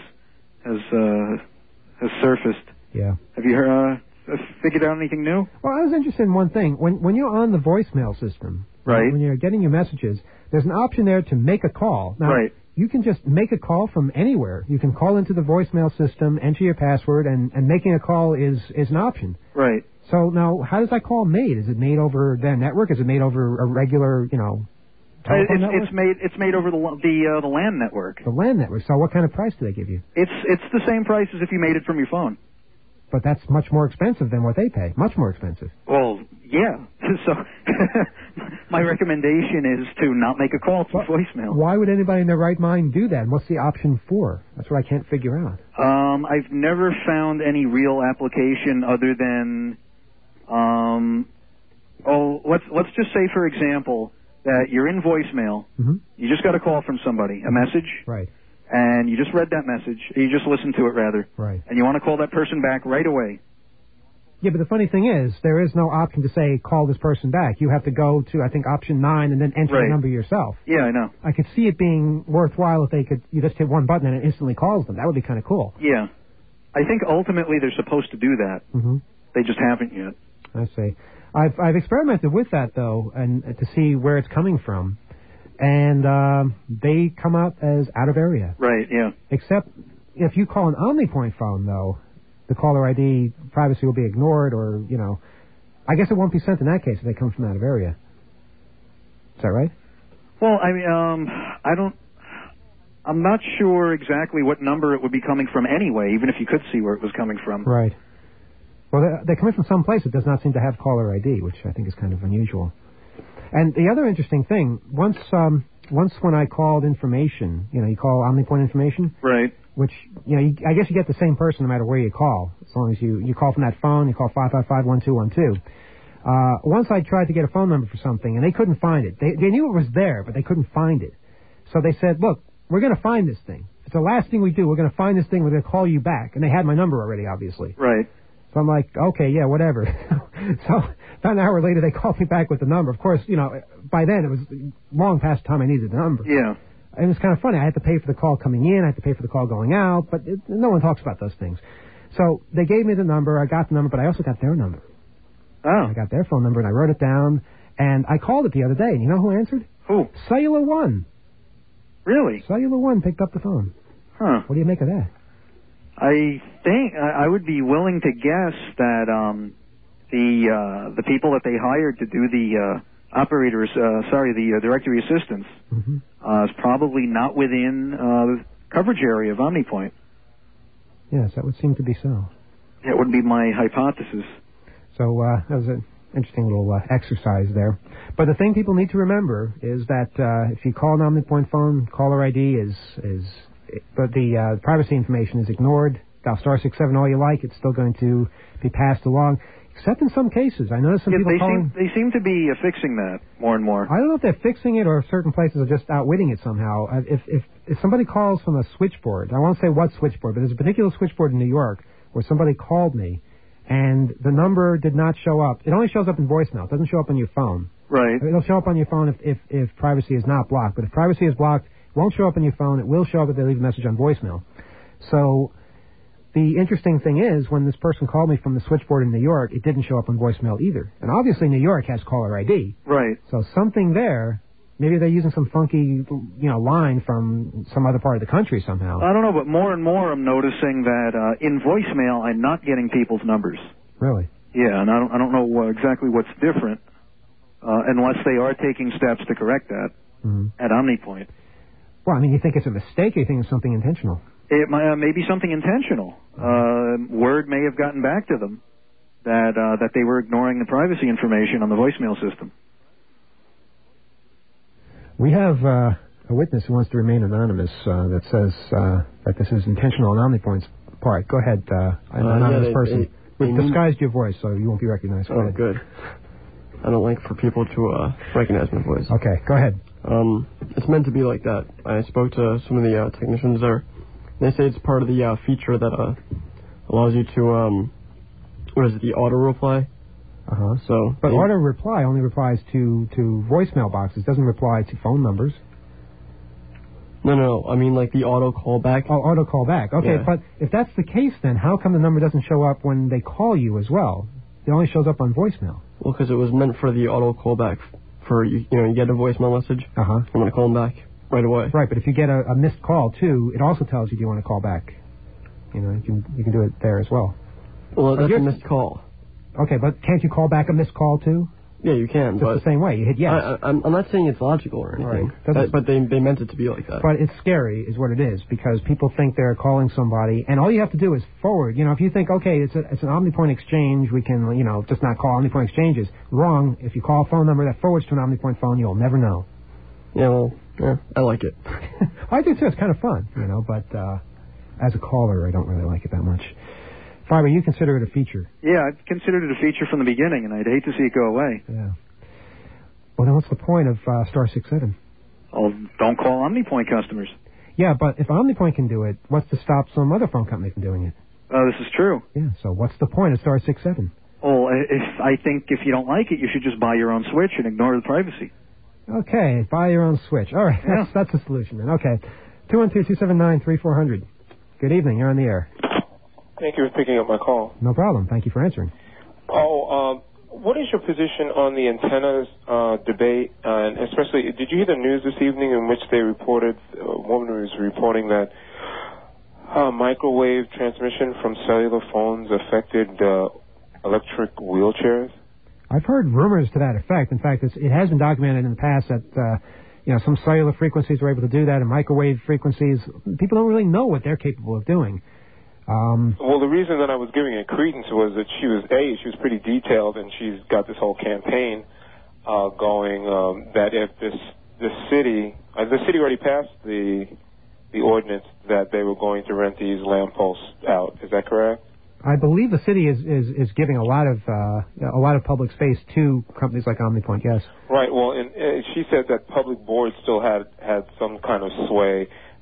has surfaced. Yeah. Have you figured out anything new? Well, I was interested in one thing. When you're on the voicemail system, right? When you're getting your messages, there's an option there to make a call. Now, right. You can just make a call from anywhere. You can call into the voicemail system, enter your password, and making a call is an option. Right. So now, how does that call made? Is it made over their network? Is it made over a regular, telephone network? It's made over the LAN network. The LAN network. So what kind of price do they give you? It's the same price as if you made it from your phone. But that's much more expensive than what they pay. Much more expensive. Well, yeah. So my recommendation is to not make a call to voicemail. Why would anybody in their right mind do that? And what's the option for? That's what I can't figure out. I've never found any real application other than, let's just say, for example, that you're in voicemail. Mm-hmm. You just got a call from somebody, a message. Right. And you just read that message, you just listened to it, rather. Right. And you want to call that person back right away. Yeah, but the funny thing is, there is no option to say, call this person back. You have to go to, I think, option 9 and then enter the number yourself. Yeah, I know. I could see it being worthwhile if you just hit one button and it instantly calls them. That would be kind of cool. Yeah. I think ultimately they're supposed to do that. Mm-hmm. They just haven't yet. I see. I've experimented with that, though, and to see where it's coming from. And they come out as out of area. Right, yeah. Except if you call an OmniPoint phone, though, the caller ID privacy will be ignored, or, I guess it won't be sent in that case if they come from out of area. Is that right? Well, I mean, I'm not sure exactly what number it would be coming from anyway, even if you could see where it was coming from. Right. Well, they're coming from some place that does not seem to have caller ID, which I think is kind of unusual. And the other interesting thing, once when I called information, you call OmniPoint information. Right. Which, I guess you get the same person no matter where you call. As long as you call from that phone, you call 555-1212. Once I tried to get a phone number for something, and they couldn't find it. They knew it was there, but they couldn't find it. So they said, look, we're going to find this thing. It's the last thing we do. We're going to find this thing. We're going to call you back. And they had my number already, obviously. Right. So I'm like, okay, yeah, whatever. So about an hour later, they called me back with the number. Of course, by then it was long past the time I needed the number. Yeah. It was kind of funny. I had to pay for the call coming in. I had to pay for the call going out. But no one talks about those things. So they gave me the number. I got the number, but I also got their number. Oh. I got their phone number, and I wrote it down. And I called it the other day. And you know who answered? Who? Cellular One. Really? Cellular One picked up the phone. Huh. What do you make of that? I think I would be willing to guess that the people that they hired to do the the directory assistance is probably not within the coverage area of OmniPoint. Yes, that would seem to be so. That would be my hypothesis. So that was an interesting little exercise there. But the thing people need to remember is that if you call an OmniPoint phone, caller ID but the privacy information is ignored. Dial *67 all you like. It's still going to be passed along, except in some cases. I noticed some people calling. They seem to be fixing that more and more. I don't know if they're fixing it or if certain places are just outwitting it somehow. If somebody calls from a switchboard, I won't say what switchboard, but there's a particular switchboard in New York where somebody called me, and the number did not show up. It only shows up in voicemail. It doesn't show up on your phone. Right. It'll show up on your phone if privacy is not blocked. But if privacy is blocked, it won't show up on your phone. It will show up if they leave a message on voicemail. So the interesting thing is, when this person called me from the switchboard in New York, it didn't show up on voicemail either. And obviously New York has caller ID. Right. So something there, maybe they're using some funky, line from some other part of the country somehow. I don't know, but more and more I'm noticing that in voicemail I'm not getting people's numbers. Really? Yeah, and I don't know exactly what's different, unless they are taking steps to correct that at OmniPoint. Well, I mean, you think it's a mistake, or you think it's something intentional? It may be something intentional. Word may have gotten back to them that they were ignoring the privacy information on the voicemail system. We have a witness who wants to remain anonymous that says that this is intentional on OmniPoint's part. Go ahead, anonymous person. We've disguised your voice, so you won't be recognized. Go ahead. Good. I don't like for people to recognize my voice. Okay, go ahead. It's meant to be like that. I spoke to some of the technicians there. They say it's part of the feature that allows you to, the auto reply? So, but auto reply only replies to voicemail boxes, doesn't reply to phone numbers. No, I mean like the auto callback. Oh, auto callback. Okay, yeah. But if that's the case, then how come the number doesn't show up when they call you as well? It only shows up on voicemail. Well, because it was meant for the auto callback. For you get a voicemail message. I'm going to call them back right away. Right, but if you get a missed call too, it also tells you do you want to call back. You can do it there as well. Well, that's a missed call. Okay, but can't you call back a missed call too? Yeah, you can. Just the same way. You hit yes. I'm not saying it's logical or anything, but they meant it to be like that. But it's scary, is what it is, because people think they're calling somebody, and all you have to do is forward. If you think, okay, it's an OmniPoint exchange, we can, just not call OmniPoint exchanges. Wrong. If you call a phone number that forwards to an OmniPoint phone, you'll never know. Yeah, I like it. I do too. It's kind of fun, but as a caller, I don't really like it that much. Fiber, you consider it a feature? Yeah, I considered it a feature from the beginning, and I'd hate to see it go away. Yeah. Well, then what's the point of *67? Oh, don't call OmniPoint customers. Yeah, but if OmniPoint can do it, what's to stop some other phone company from doing it? This is true. Yeah, so what's the point of *67? Well, I think if you don't like it, you should just buy your own switch and ignore the privacy. Okay, buy your own switch. All right, that's the solution then. Okay, 212-279-3400. Good evening, you're on the air. Thank you for picking up my call. No problem. Thank you for answering. What is your position on the antennas debate? And especially, did you hear the news this evening in which they reported, a woman was reporting that microwave transmission from cellular phones affected electric wheelchairs? I've heard rumors to that effect. In fact, it has been documented in the past that some cellular frequencies are able to do that, and microwave frequencies, people don't really know what they're capable of doing. Well, the reason that I was giving it credence was that she was pretty detailed, and she's got this whole campaign going that if the city already passed the ordinance that they were going to rent these lampposts out. Is that correct? I believe the city is giving a lot of public space to companies like OmniPoint. Yes. Right. Well, and she said that public boards still had some kind of sway,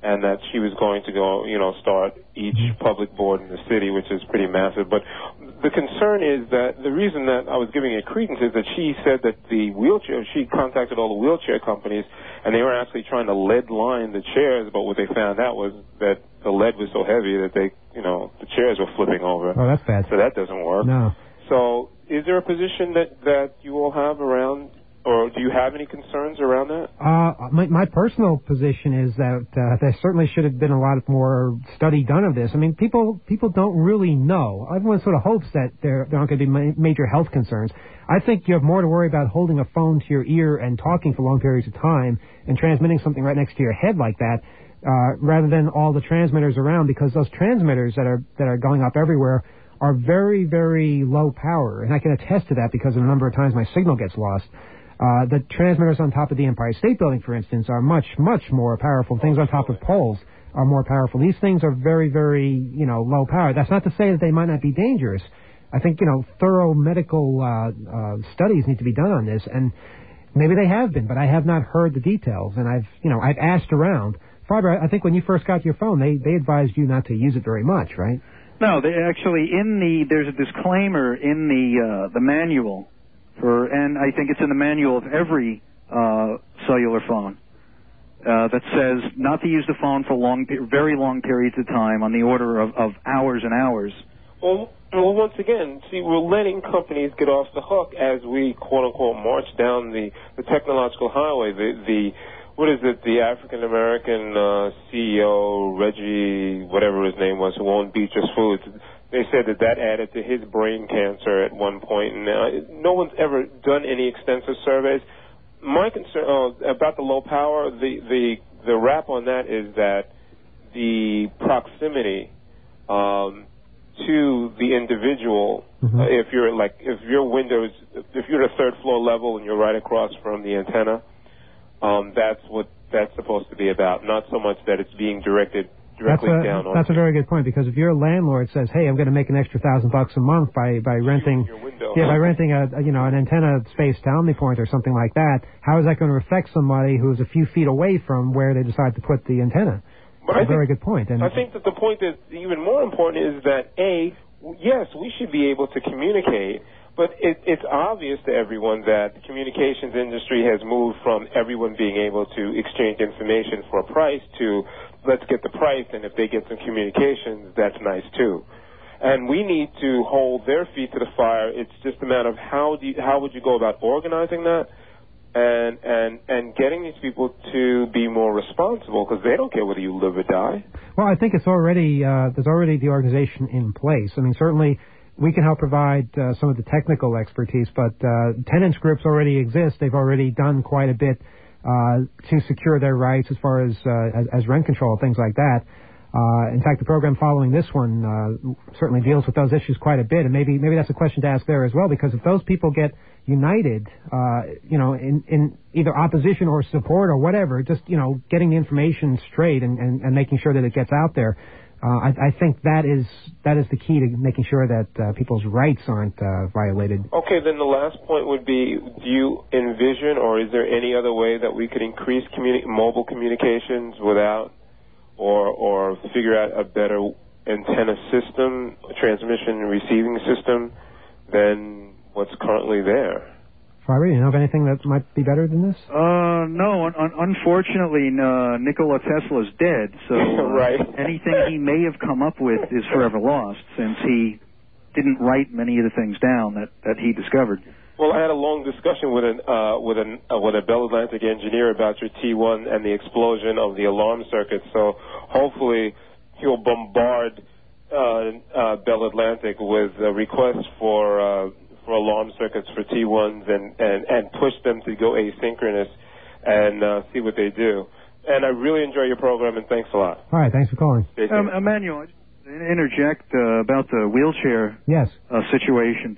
and that she was going to go, start each public board in the city, which is pretty massive. But the concern is that the reason that I was giving it credence is that she said that she contacted all the wheelchair companies, and they were actually trying to lead line the chairs, but what they found out was that the lead was so heavy that the chairs were flipping over. Oh, that's bad. So that doesn't work. No. So is there a position that you all have around, or do you have any concerns around that? My personal position is that there certainly should have been a lot more study done of this. I mean, people don't really know. Everyone sort of hopes that there aren't going to be major health concerns. I think you have more to worry about holding a phone to your ear and talking for long periods of time and transmitting something right next to your head like that, rather than all the transmitters around, because those transmitters that are going up everywhere are very, very low power. And I can attest to that because a number of times my signal gets lost. The transmitters on top of the Empire State Building, for instance, are much, much more powerful. Things on top of poles are more powerful. These things are very, very, low power. That's not to say that they might not be dangerous. I think, thorough medical studies need to be done on this, and maybe they have been, but I have not heard the details, and I've asked around. Farber, I think when you first got your phone, they advised you not to use it very much, right? No, they actually there's a disclaimer in the manual and I think it's in the manual of every cellular phone that says not to use the phone for very long periods of time, on the order of hours and hours. Well, once again, see, we're letting companies get off the hook as we quote unquote march down the technological highway. The African American CEO, Reggie, whatever his name was, who owned Beatrice Foods, they said that added to his brain cancer at one point, and no one's ever done any extensive surveys. My concern about the low power, the wrap on that is that the proximity to the individual, if you're at a third floor level and you're right across from the antenna, that's what that's supposed to be about, not so much that it's being directly down on. That's a very good point, because if your landlord says, "Hey, I'm going to make an extra $1,000 a month by renting an antenna space to OmniPoint or something like that," how is that going to affect somebody who's a few feet away from where they decide to put the antenna? That's a very good point. And I think that the point that's even more important is that yes, we should be able to communicate. But it's obvious to everyone that the communications industry has moved from everyone being able to exchange information for a price to let's get the price, and if they get some communications, that's nice too. And we need to hold their feet to the fire. It's just a matter of how would you go about organizing that and getting these people to be more responsible, because they don't care whether you live or die. Well, I think it's already there's already the organization in place. I mean, certainly we can help provide some of the technical expertise, but tenants groups already exist. They've already done quite a bit to secure their rights as far as rent control, things like that. In fact, the program following this one certainly deals with those issues quite a bit, and maybe that's a question to ask there as well, because if those people get united, in either opposition or support or whatever, just getting the information straight and making sure that it gets out there. I think that is the key to making sure that people's rights aren't violated. Okay, then the last point would be, do you envision, or is there any other way that we could increase mobile communications without, or figure out a better antenna system, transmission and receiving system than what's currently there? Farber, you know of anything that might be better than this? No. Unfortunately, Nikola Tesla's dead, so right. Anything he may have come up with is forever lost, since he didn't write many of the things down that he discovered. Well, I had a long discussion with a Bell Atlantic engineer about your T1 and the explosion of the alarm circuit. So hopefully he'll bombard Bell Atlantic with requests for alarm circuits for T1s and push them to go asynchronous and see what they do. And I really enjoy your program, and thanks a lot. All right, thanks for calling. Emmanuel, I just interject about the wheelchair situation.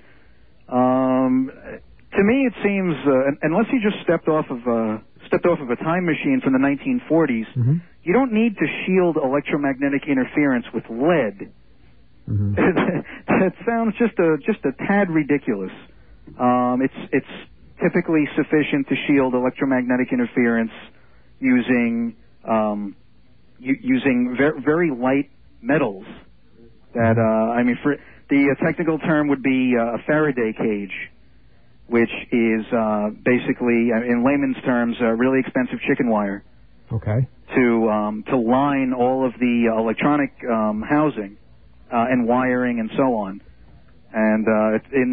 To me, it seems unless you just stepped off of a time machine from the 1940s, you don't need to shield electromagnetic interference with lead. That sounds just a tad ridiculous. It's typically sufficient to shield electromagnetic interference using using very light metals. That for the technical term would be a Faraday cage, which is basically, in layman's terms, really expensive chicken wire. Okay. To line all of the electronic housing and wiring and so on. And in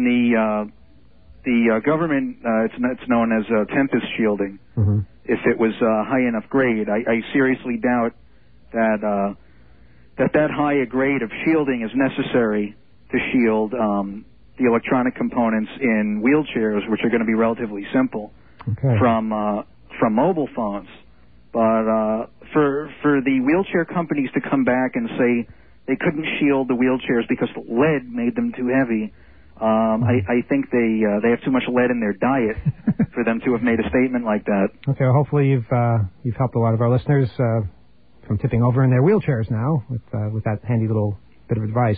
the government, it's known as tempest shielding. Mm-hmm. If it was high enough grade, I seriously doubt that that high a grade of shielding is necessary to shield the electronic components in wheelchairs, which are going to be relatively simple, from mobile phones. But for the wheelchair companies to come back and say they couldn't shield the wheelchairs because lead made them too heavy, I think they have too much lead in their diet for them to have made a statement like that. Okay, well, hopefully you've helped a lot of our listeners from tipping over in their wheelchairs now with that handy little bit of advice.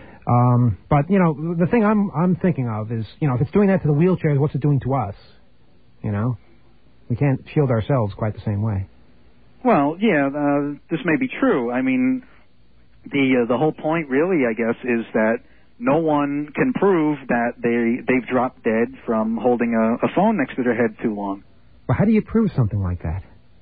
But the thing I'm thinking of is, if it's doing that to the wheelchairs, what's it doing to us? We can't shield ourselves quite the same way. Well, yeah, this may be true. I mean, the whole point, really, I guess, is that no one can prove that they've dropped dead from holding a phone next to their head too long. Well, how do you prove something like that?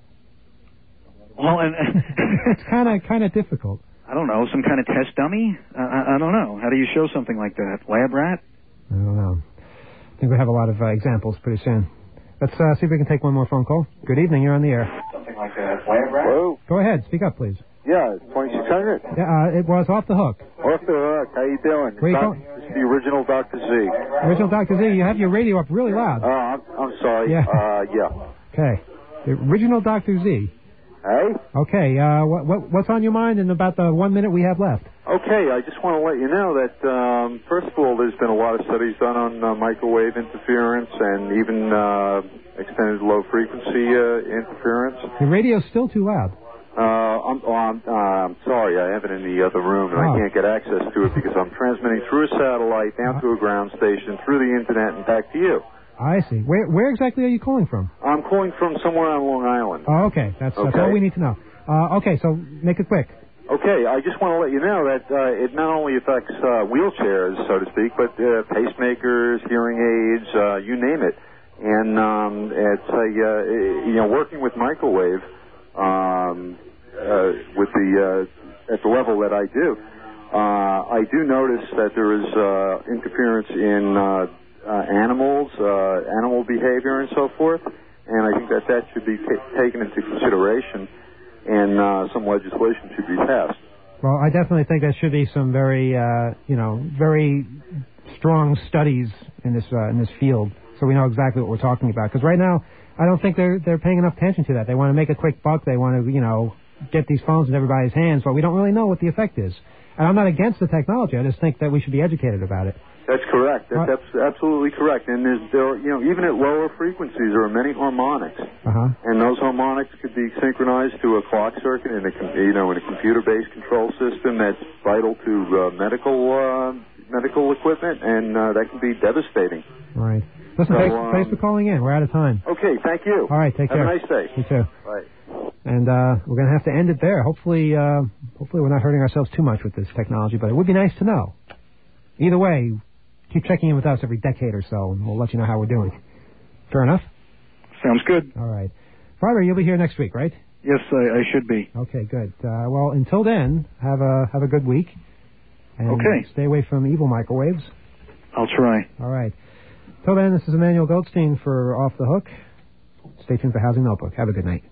Well, and it's kind of difficult. I don't know, some kind of test dummy? I don't know. How do you show something like that? Lab rat? I don't know. I think we have a lot of examples pretty soon. Let's see if we can take one more phone call. Good evening, you're on the air. Something like that. Lab rat? Hello? Go ahead, speak up, please. Yeah, 2600. Yeah, it was Off the Hook. Off the Hook, how you doing? Where you going? This is the original Dr. Z. Original Dr. Z, you have your radio up really loud. I'm sorry. Yeah. Yeah. Okay. The original Dr. Z. Hey? Okay, what's on your mind in about the 1 minute we have left? Okay, I just want to let you know that, first of all, there's been a lot of studies done on microwave interference and even extended low-frequency interference. The radio's still too loud. I'm sorry, I have it in the other room, and I can't get access to it because I'm transmitting through a satellite, down to a ground station, through the Internet, and back to you. I see. Where exactly are you calling from? I'm calling from somewhere on Long Island. Oh, okay. That's all we need to know. Okay, so make it quick. Okay, I just want to let you know that it not only affects wheelchairs, so to speak, but pacemakers, hearing aids, you name it. And it's working with microwave with at the level that I do. I do notice that there is interference in animals, animal behavior, and so forth, and I think that should be taken into consideration, and some legislation should be passed. Well, I definitely think there should be some very, very strong studies in this field, so we know exactly what we're talking about. Because right now, I don't think they're paying enough attention to that. They want to make a quick buck. They want to, get these phones in everybody's hands, but we don't really know what the effect is. And I'm not against the technology. I just think that we should be educated about it. That's correct. That's absolutely correct. And there, even at lower frequencies, there are many harmonics, and those harmonics could be synchronized to a clock circuit in a computer-based control system that's vital to medical equipment, and that can be devastating. Right. Listen, thanks for calling in. We're out of time. Okay, thank you. All right, take care. Have a nice day. You too. Bye. And we're going to have to end it there. Hopefully we're not hurting ourselves too much with this technology, but it would be nice to know. Either way, keep checking in with us every decade or so, and we'll let you know how we're doing. Fair enough? Sounds good. All right. Farber, you'll be here next week, right? Yes, I should be. Okay, good. Well, until then, have a good week. And stay away from evil microwaves. I'll try. All right. Till then, this is Emmanuel Goldstein for Off the Hook. Stay tuned for Housing Notebook. Have a good night.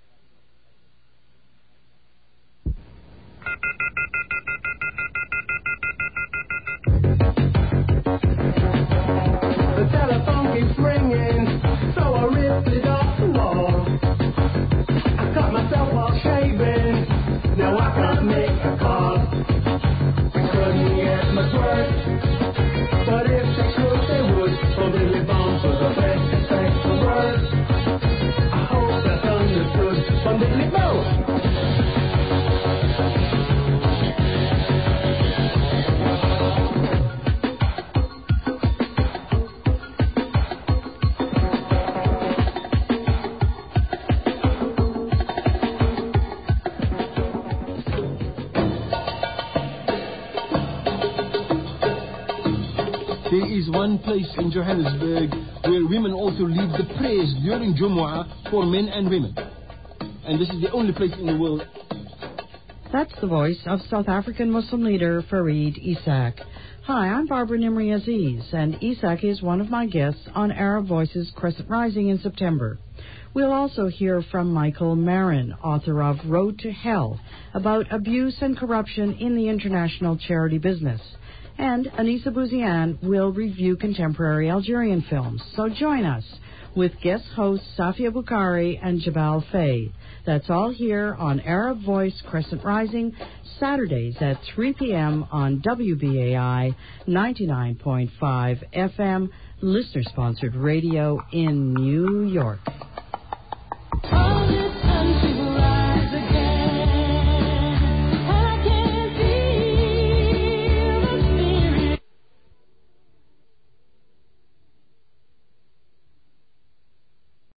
The telephone keeps ringing, so I ripped it off the wall. I cut myself while shaving, now I can't make a call. I couldn't get much work, but if they could, they would. For Billy Bones was the best, the worst. I hope that's understood. There is one place in Johannesburg where women also lead the prayers during Jumu'ah for men and women. And this is the only place in the world. That's the voice of South African Muslim leader Fareed Isaac. Hi, I'm Barbara Nimri Aziz, and Isaac is one of my guests on Arab Voices Crescent Rising in September. We'll also hear from Michael Marin, author of Road to Hell, about abuse and corruption in the international charity business. And Anissa Bouziane will review contemporary Algerian films. So join us with guest hosts Safia Bukhari and Jabal Faye. That's all here on Arab Voice Crescent Rising, Saturdays at 3 p.m. on WBAI 99.5 FM, listener-sponsored radio in New York.